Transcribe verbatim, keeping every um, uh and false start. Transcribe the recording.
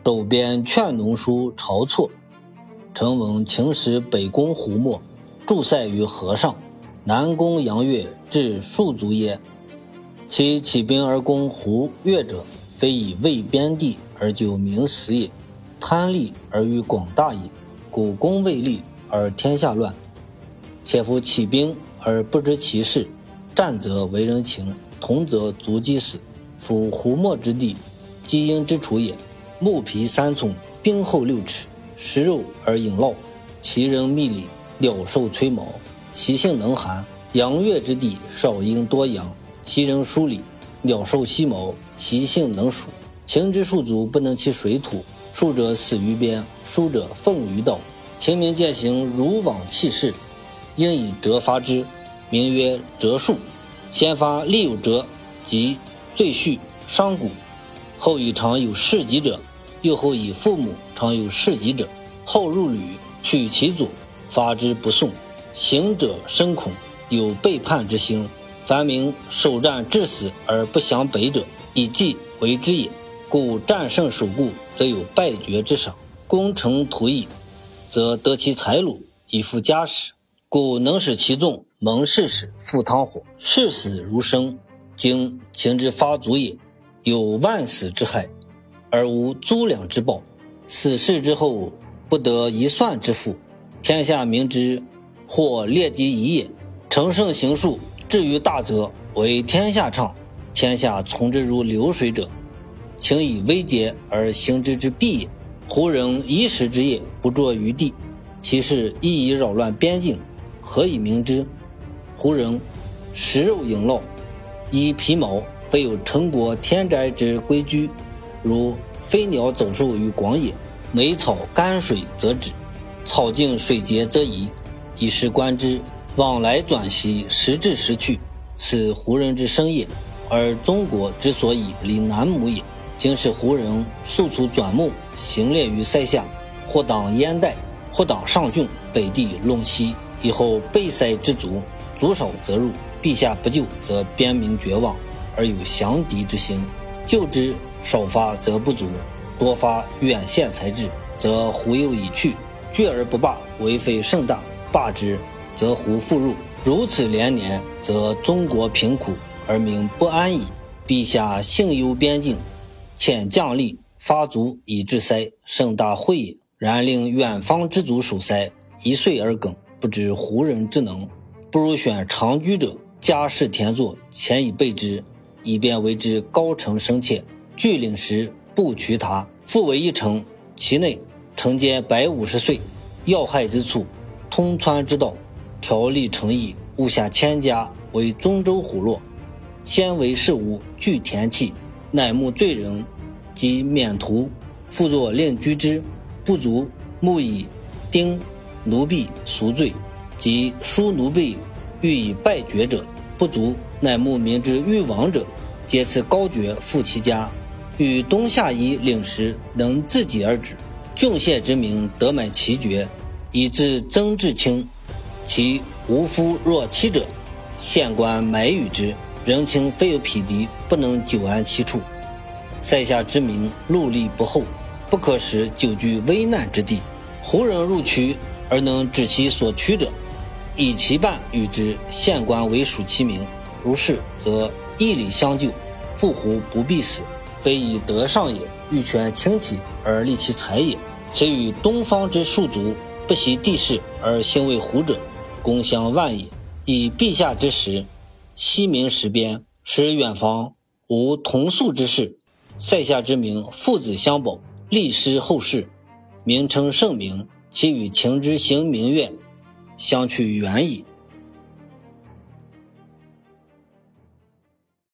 周边劝农书晁错，臣闻秦时北攻胡墨，驻塞于河上，南攻阳越，至戍卒耶？其起兵而攻胡越者，非以卫边地而就民死也，贪利而欲广大也。故攻未立而天下乱。且夫起兵而不知其事，战则为人情，同则卒鸡死。夫胡墨之地，积阴之处也。木皮三寸，冰厚六尺，食肉而饮酪，其人密里，鸟兽摧毛，其性能寒。阳越之地，少阴多阳，其人疏理，鸟兽息毛，其性能暑。秦之戍卒不能其水土，戍者死于边，疏者奉于道。秦民践行如往弃市，应以折发之，名曰折戍。先发利有折，即赘婿商贾，后以常有世籍者，又后以父母常有世籍者，后入旅，取其左，发之不送。行者深恐，有背叛之心。凡民首战至死而不降北者，以计为之也。故战胜守固，则有败绝之赏；攻城图邑，则得其财禄以付家史。故能使其众蒙士使赴汤火，视死如生。今秦之发卒也，有万死之害，而无租粮之报。死士之后，不得一算之富。天下民之，或列及夷也。乘胜行术，至于大则为天下畅，天下从之如流水者，请以微节而行之之弊也。胡人一时之业，不着于地，其事亦以扰乱边境，何以明之？胡人食肉饮酪，依皮毛，非有陈国天灾之规矩，如飞鸟走兽于广野，每草干水则止，草径水竭则移，以是观之，往来转徙，时至时去，此胡人之生业。而中国之所以离南亩也，今是胡人速卒转牧，行列于塞下，或挡燕代，或挡上郡，北地陇西。以后被塞之卒，卒少则入，陛下不救，则边民绝望，而有降敌之心；救之少发则不足，多发远献才智，则胡又已去，拒而不罢，为非甚大，罢之，则胡复入。如此连年，则中国贫苦，而民不安矣。陛下幸忧边境，遣将吏发卒以治塞，甚大惠也。然令远方之卒守塞，一岁而梗，不知胡人之能，不如选长居者，家室田作，前以备之，以便为之高城深切。据领时，不渠塔，复为一城，其内城间百五十岁，要害之处，通川之道，条例诚意，物下千家，为中州虎落。先为事务，具田契，乃募罪人，及免徒，复作令居之。不足，目以丁奴婢赎罪，及书奴婢欲以败爵者，不足，乃募民之欲亡者，皆赐高爵复其家。与冬夏夷领时，能自己而止。郡县之民得买其爵，以自曾至清。其无夫若妻者，县官买与之。人情非有匹敌，不能久安其处。塞下之民戮力不厚，不可使久居危难之地。胡人入渠而能止其所趋者，以其半与之，县官为属其民。如是，则义理相救，复胡不必死。非以德上也，欲权轻启而利其财也。此与东方之戍卒不习地势而行为胡者，共相万也。以陛下之时，西民实边，使远方无同宿之事，塞下之民父子相保，立师后世，名称圣明，其与秦之行明月相去远矣。